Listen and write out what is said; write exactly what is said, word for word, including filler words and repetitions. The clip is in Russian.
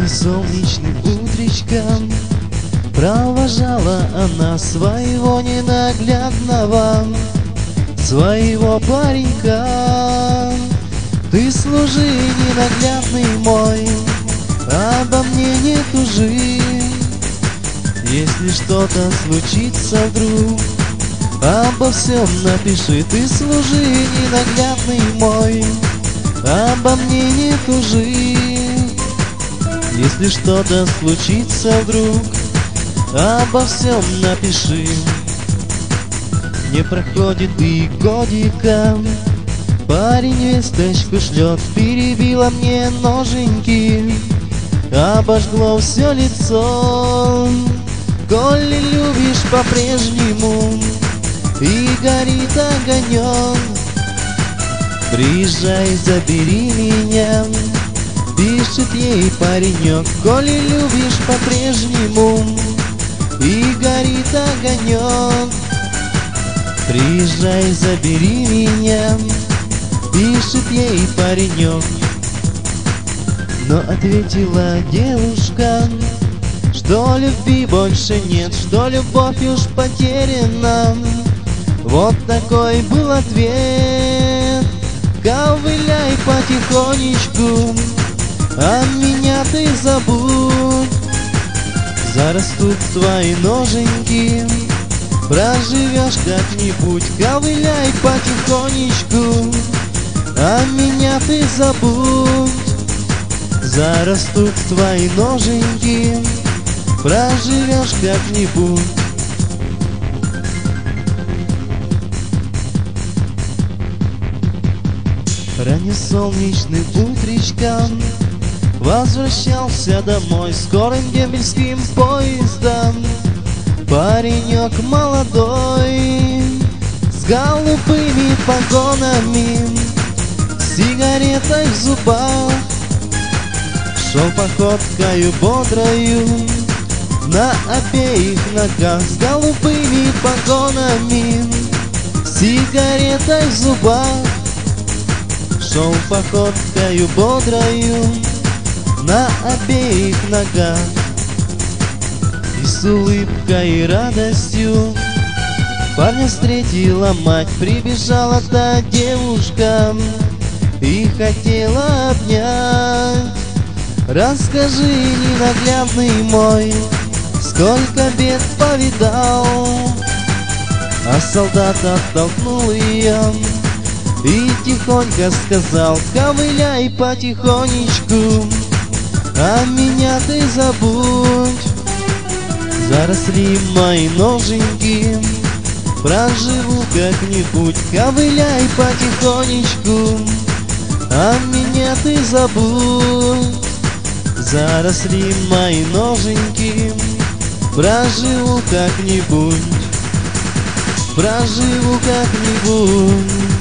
Ранним солнечным утречком провожала она своего ненаглядного, своего паренька. Ты служи, ненаглядный мой, обо мне не тужи. Если что-то случится вдруг, обо всем напиши. Ты служи, ненаглядный мой, обо мне не тужи. Если что-то случится вдруг, обо всем напиши. Не проходит и годика, парень весточку шлет. Перебила мне ноженьки, обожгло все лицо. Коли любишь по-прежнему и горит огонек, приезжай, забери меня, пишет ей паренек. Коли любишь по-прежнему и горит огонек, приезжай, забери меня, пишет ей паренек. Но ответила девушка, что любви больше нет, что любовь уж потеряна. Вот такой был ответ. Ковыляй потихонечку, а меня ты забудь. Зарастут твои ноженьки, проживешь как-нибудь. Ковыляй потихонечку, а меня ты забудь. Зарастут твои ноженьки, проживешь как-нибудь. Раннесолнечным утречком возвращался домой скорым дембельским поездом паренек молодой, с голубыми погонами, сигаретой в зубах. Шел походкою бодрою на обеих ногах, с голубыми погонами, сигаретой в зубах. Шел походкою бодрою на обеих ногах. И с улыбкой и радостью парня встретила мать. Прибежала та девушка и хотела обнять. Расскажи, ненаглядный мой, сколько бед повидал. А солдат оттолкнул ее и тихонько сказал: ковыляй потихонечку, а меня ты забудь. Заросли мои ноженьки, проживу как-нибудь. Ковыляй потихонечку, а меня ты забудь. Заросли мои ноженьки, проживу как-нибудь. Проживу как-нибудь.